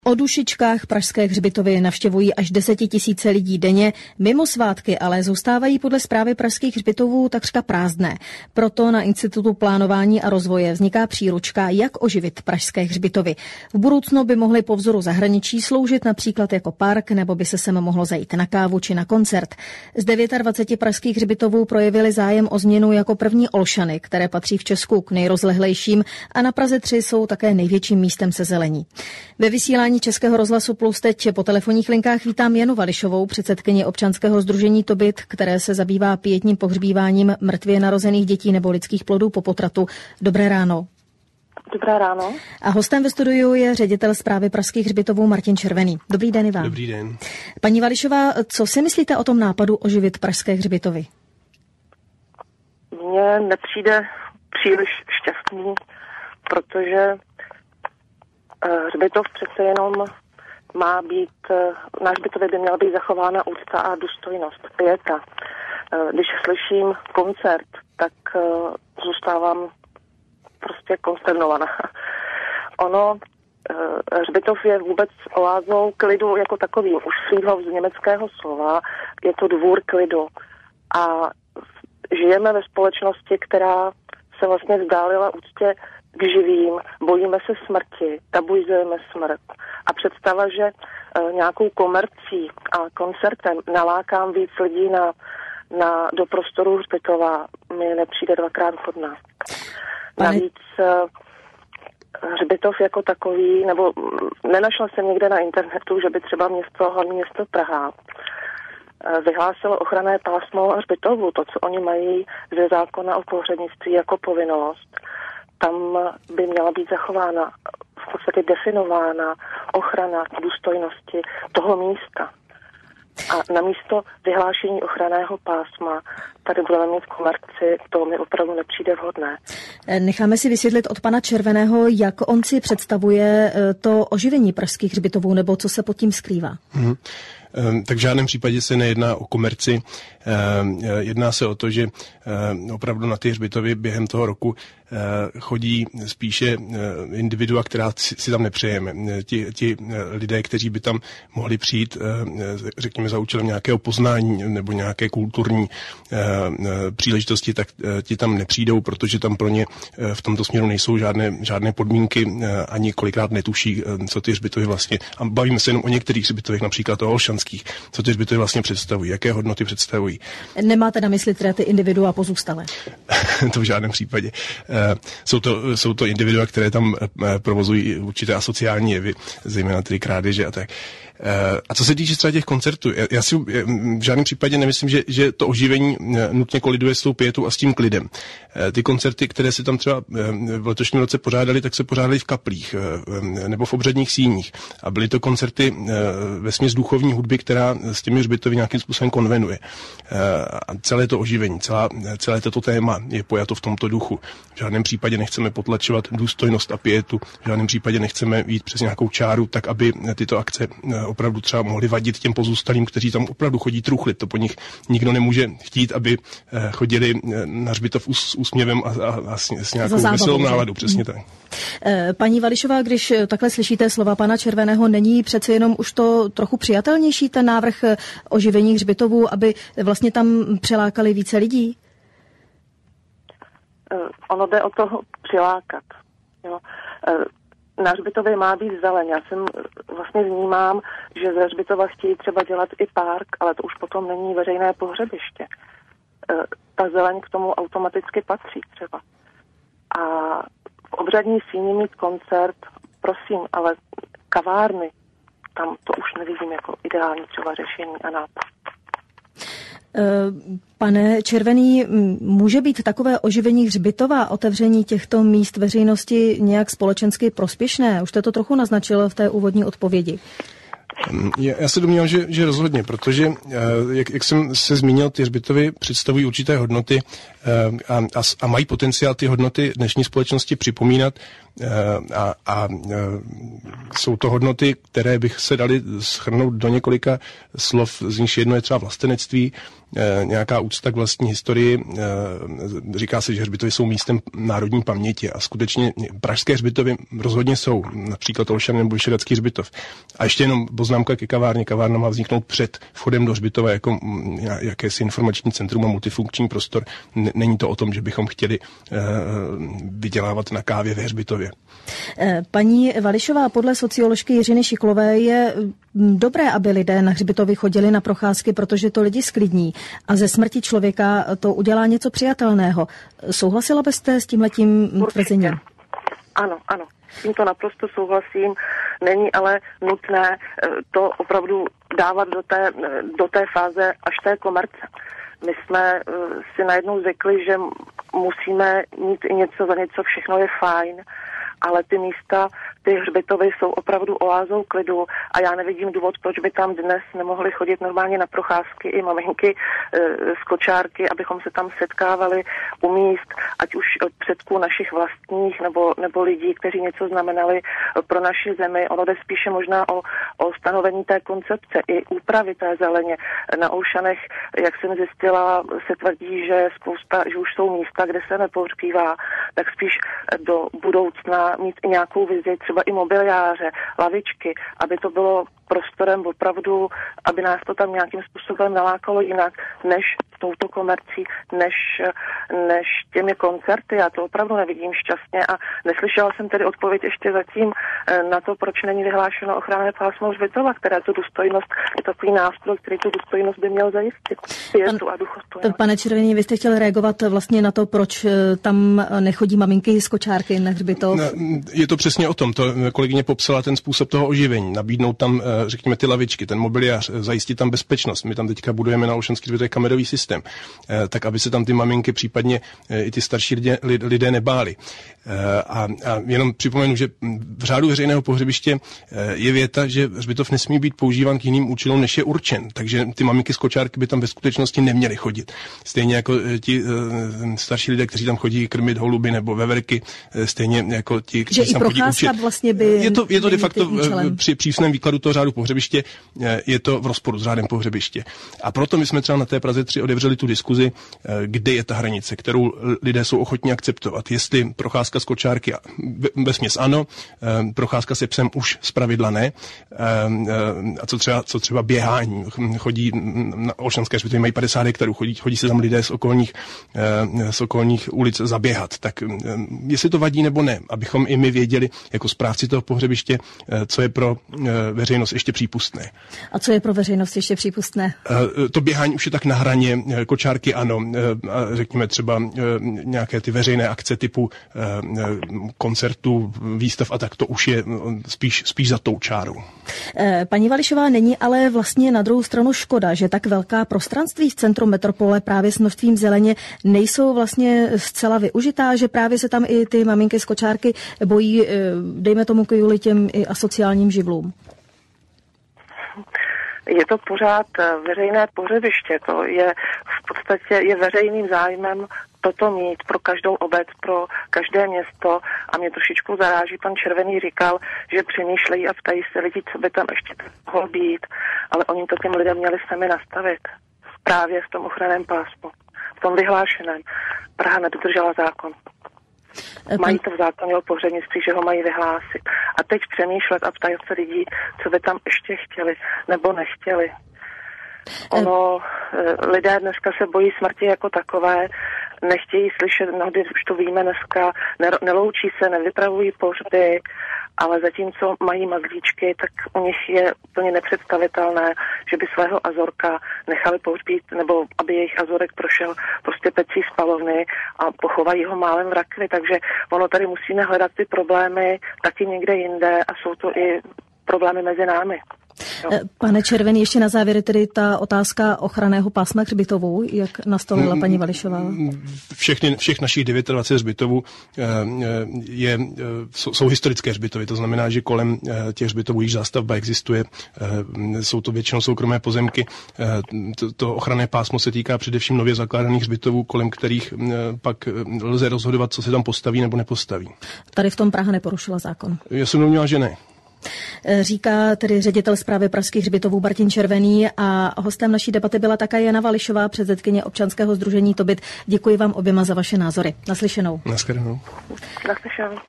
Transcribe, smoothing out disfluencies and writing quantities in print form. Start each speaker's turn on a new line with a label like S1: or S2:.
S1: O dušičkách pražské hřbitovy navštěvují až 10 000 lidí denně. Mimo svátky ale zůstávají podle správy pražských hřbitovů takřka prázdné. Proto na Institutu plánování a rozvoje vzniká příručka, jak oživit pražské hřbitovy. V budoucnu by mohly po vzoru zahraničí sloužit například jako park, nebo by se sem mohlo zajít na kávu či na koncert. Z 29 pražských hřbitovů projevili zájem o změnu jako první Olšany, které patří v Česku k nejrozlehlejším, a na Praze 3 jsou také největším místem se zelení. Ve vysílání Českého rozhlasu Plus teď po telefonních linkách vítám Janu Vališovou, předsedkyni občanského sdružení Tobit, které se zabývá pietním pohřbíváním mrtvě narozených dětí nebo lidských plodů po potratu. Dobré ráno.
S2: Dobré ráno.
S1: A hostem ve studiu je ředitel správy pražských hřbitovů Martin Červený. Dobrý den i vám.
S3: Dobrý den.
S1: Paní Vališová, co si myslíte o tom nápadu oživit pražské hřbitovy?
S2: Mně nepřijde příliš šťastný, protože hřbitov přece jenom má být, na hřbitově by měla být zachována úcta a důstojnost, pieta. Když slyším koncert, tak zůstávám prostě konsternovaná. Hřbitov je vůbec oázou klidu jako takovým. Už Friedhof z německého slova je to dvůr klidu. A žijeme ve společnosti, která se vlastně vzdálila úctě k živým, bojíme se smrti, tabuizujeme smrt. A představa, že nějakou komercí a koncertem nalákám víc lidí do prostoru hřbitova, mi nepřijde dvakrát vhodná. Navíc hřbitov jako takový, nebo nenašla jsem někde na internetu, že by třeba hlavní město Praha vyhlásilo ochranné pásmo hřbitovu, to, co oni mají ze zákona o pohřebnictví jako povinnost. Tam by měla být zachována, v podstatě definována ochrana důstojnosti toho místa. A namísto vyhlášení ochranného pásma tady budeme mít komerci, to mi opravdu nepřijde vhodné.
S1: Necháme si vysvětlit od pana Červeného, jak on si představuje to oživení pražských hřbitovů, nebo co se pod tím skrývá.
S3: Tak v žádném případě se nejedná o komerci. Jedná se o to, že opravdu na ty hřbitovy během toho roku chodí spíše individua, která si tam nepřejeme. Ti lidé, kteří by tam mohli přijít, řekněme, za účelem nějakého poznání nebo nějaké kulturní příležitosti, tak ti tam nepřijdou, protože tam pro ně v tomto směru nejsou žádné podmínky, ani kolikrát netuší, co ty hřbitovy vlastně. A bavíme se jenom o některých hřbitovech, například o olšanských, co ty hřbitovy vlastně představují, jaké hodnoty představují.
S1: Nemáte na mysli teda ty individua pozůstalé?
S3: To v žádném případě. Jsou to individua, které tam provozují určité asociální jevy, zejména tedy krádeže a tak. A co se týče třeba těch koncertů, já si v žádném případě nemyslím, že to oživení nutně koliduje s tou pietou a s tím klidem. Ty koncerty, které se tam třeba v letošním roce pořádaly, tak se pořádaly v kaplích nebo v obřadních síních. A byly to koncerty vesměs duchovní hudby, která s těmi hřbitovy nějakým způsobem konvenuje. A celé to oživení, celé toto téma je pojato v tomto duchu. V žádném případě nechceme potlačovat důstojnost a pietu, v žádném případě nechceme jít přes nějakou čáru, tak aby tyto akce opravdu třeba mohli vadit těm pozůstalým, kteří tam opravdu chodí truchlit. To po nich nikdo nemůže chtít, aby chodili na hřbitov s úsměvem a s nějakou veselou náladou. Přesně tak.
S1: Paní Vališová, když takhle slyšíte slova pana Červeného, není přece jenom už to trochu přijatelnější ten návrh oživení hřbitovů, aby vlastně tam přilákali více lidí?
S2: Ono jde o toho přilákat. Jo. Na hřbitově má být zeleň. Já jsem vlastně vnímám, že ze hřbitova chtějí třeba dělat i park, ale to už potom není veřejné pohřebiště. Ta zeleň k tomu automaticky patří třeba. A v obřadní síni mít koncert, prosím, ale kavárny, tam to už nevidím jako ideální třeba řešení a nápad.
S1: Pane Červený, může být takové oživení hřbitova, otevření těchto míst veřejnosti nějak společensky prospěšné? Už jste to trochu naznačil v té úvodní odpovědi.
S3: Já se domnívám, že rozhodně, protože, jak jsem se zmínil, ty hřbitovy představují určité hodnoty a mají potenciál ty hodnoty dnešní společnosti připomínat a jsou to hodnoty, které bych se dali shrnout do několika slov, z nich jedno je třeba vlastenectví, nějaká úcta k vlastní historii. Říká se, že hřbitovy jsou místem národní paměti a skutečně pražské hřbitovy rozhodně jsou, například Olšan nebo Vyšehradský hřbitov. A ještě jenom poznámka ke kavárně. Kavárna má vzniknout před vchodem do hřbitova jako jakési informační centrum a multifunkční prostor. Není to o tom, že bychom chtěli vydělávat na kávě ve hřbitově.
S1: Paní Vališová, podle socioložky Jiřiny Šiklové je dobré, aby lidé na hřbitovy chodili na procházky, protože to lidi sklidní a ze smrti člověka to udělá něco přijatelného. Souhlasila byste s tímhletím tvrzením?
S2: Ano. S tímto naprosto souhlasím. Není ale nutné to opravdu dávat do té fáze až té komerce. My jsme si najednou zvykli, že musíme mít i něco za něco, všechno je fajn, ale ty místa, ty hřbitovy jsou opravdu oázou klidu a já nevidím důvod, proč by tam dnes nemohly chodit normálně na procházky i maminky z kočárky, abychom se tam setkávali u míst, ať už předků našich vlastních nebo lidí, kteří něco znamenali pro naši zemi. Ono jde spíše možná o stanovení té koncepce i úpravy té zeleně. Na Olšanech, jak jsem zjistila, se tvrdí, že už jsou místa, kde se nepohřbívá, tak spíš do budoucna mít i nějakou vizi, třeba i mobiliáře, lavičky, aby to bylo prostorem opravdu, aby nás to tam nějakým způsobem nalákalo jinak, než touto komercí, než těmi koncerty. Já to opravdu nevidím šťastně a neslyšela jsem tedy odpověď ještě zatím na to, proč není vyhlášeno ochranné pásmo hřbitova, které tu důstojnost je takový nástroj, který tu důstojnost by měl zajistit. A duchostojnost.
S1: Pane Červený, vy jste chtěl reagovat vlastně na to, proč tam nechodí maminky z kočárky na hřbitov?
S3: Je to přesně o tom. To kolegyně popsala ten způsob toho oživení. Nabídnout tam, řekněme, ty lavičky, ten mobiliář, zajistit tam bezpečnost. My tam teďka budujeme na Olšanský hřbitov kamerový systém, tak aby se tam ty maminky, případně i ty starší lidé nebáli. A jenom připomenu, že v řádu veřejného pohřebiště je věta, že hřbitov nesmí být používán k jiným účelům, než je určen. Takže ty maminky z kočárky by tam ve skutečnosti neměly chodit. Stejně jako ti starší lidé, kteří tam chodí krmit holuby nebo veverky, stejně jako ti, kteří tam chodí učit.
S1: Vlastně by
S3: je to de facto při přísném výkladu toho řádu pohřebiště, je to v rozporu s řádem pohřebiště. A proto my jsme třeba na té Praze 3 otevřeli tu diskuzi, kde je ta hranice, kterou lidé jsou ochotní akceptovat. Jestli procházka z kočárky, vesměs ano, procházka se psem už zpravidla ne. A co třeba běhání. Chodí na Olšanské hřbitovy, mají 50 hektarů, chodí se tam lidé z okolních ulic zaběhat. Tak jestli to vadí nebo ne, abychom i my věděli jako správci toho pohřebiště, co je pro veřejnost ještě přípustné.
S1: A co je pro veřejnost ještě přípustné?
S3: To běhání už je tak na hraně, kočárky ano, řekněme třeba nějaké ty veřejné akce typu koncertů, výstav a tak, to už je spíš za tou čárou.
S1: Paní Vališová, není ale vlastně na druhou stranu škoda, že tak velká prostranství v centru metropole právě s množstvím zeleně nejsou vlastně zcela využitá, že právě se tam i ty maminky z kočárky bojí, dejme tomu kvůli těm i asociálním živlům.
S2: Je to pořád veřejné pohřebiště, to je v podstatě je veřejným zájmem toto mít pro každou obec, pro každé město a mě trošičku zaráží, pan Červený říkal, že přemýšlejí a ptají se lidi, co by tam ještě mohlo být, ale oni to těm lidem měli sami nastavit právě v tom ochranném pásmu, v tom vyhlášeném. Praha nedodržela zákon. Mají to v zákoně o pohřebnictví, že ho mají vyhlásit. A teď přemýšlet a ptají se lidí, co by tam ještě chtěli nebo nechtěli. Lidé dneska se bojí smrti jako takové, nechtějí slyšet, mnohdy už to víme dneska, neloučí se, nevypravují pohřby, ale zatímco mají mazlíčky, tak u nich je úplně nepředstavitelné, že by svého azorka nechali pohřbít, nebo aby jejich azorek prošel prostě pecí spalovny a pochovají ho málem v rakvi, takže ono tady musíme hledat ty problémy taky někde jinde a jsou to i problémy mezi námi.
S1: Pane Červený, ještě na závěr tedy ta otázka ochranného pásma hřbitovů, jak nastolila paní Vališová.
S3: Všech našich 29 hřbitovů jsou historické hřbitovy, to znamená, že kolem těch hřbitovů již zástavba existuje, jsou to většinou soukromé pozemky. To ochranné pásmo se týká především nově zakládaných hřbitovů, kolem kterých pak lze rozhodovat, co se tam postaví nebo nepostaví. Tady
S1: v tom Praha neporušila zákon?
S3: Já jsem domníval, že ne.
S1: Říká tedy ředitel správy pražských hřbitovů Martin Červený a hostem naší debaty byla také Jana Vališová, předsedkyně občanského sdružení Tobit. Děkuji vám oběma za vaše názory. Naslyšenou.
S3: Naschledanou.
S2: Naslyšenou.